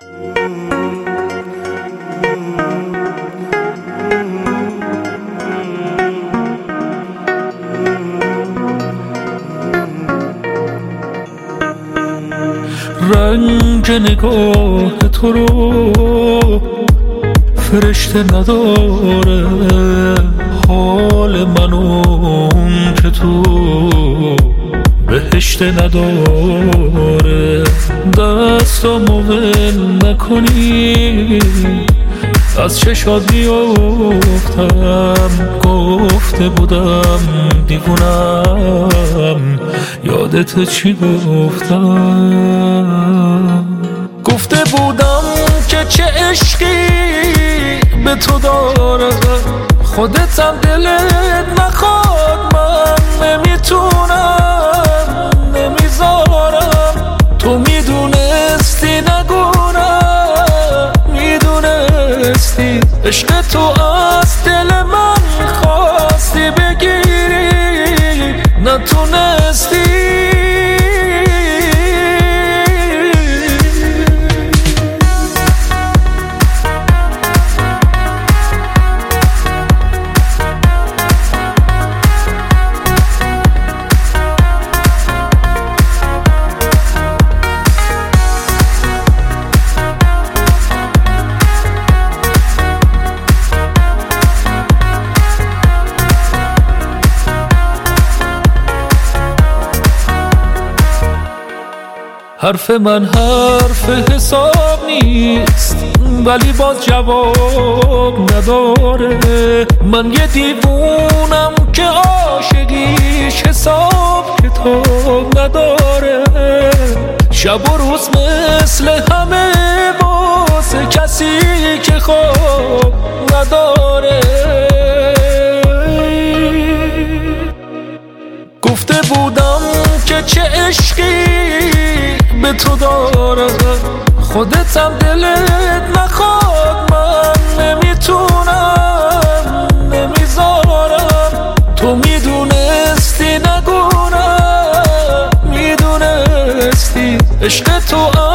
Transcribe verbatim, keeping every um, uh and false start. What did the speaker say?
رنگ نگاه تو رو فرشته نداره، حال منو که تو بهشته نداره. دستامو ول نکنی از چشات بیافتم، گفته بودم دیوونم، یادت چی گفتم؟ گفته بودم که چه عشقی به تو داره، خودتم دلت نخواد، من نمیتونم نمیذارم. تو میدونستی نگونم، میدونستی عشق تو از دل من خواستی بگیری، نتونستی. حرف من حرف حساب نیست، ولی باز جواب نداره. من یه دیوونم که عاشقیش حساب کتاب نداره. شب و روز مثل همه واسه کسی که خواب نداره. گفته بودم که چه عشقی به تو داره، خودتم دلت نخواد، من نمیتونم نمیذارم. تو میدونستی نگونم، میدونستی عشق تو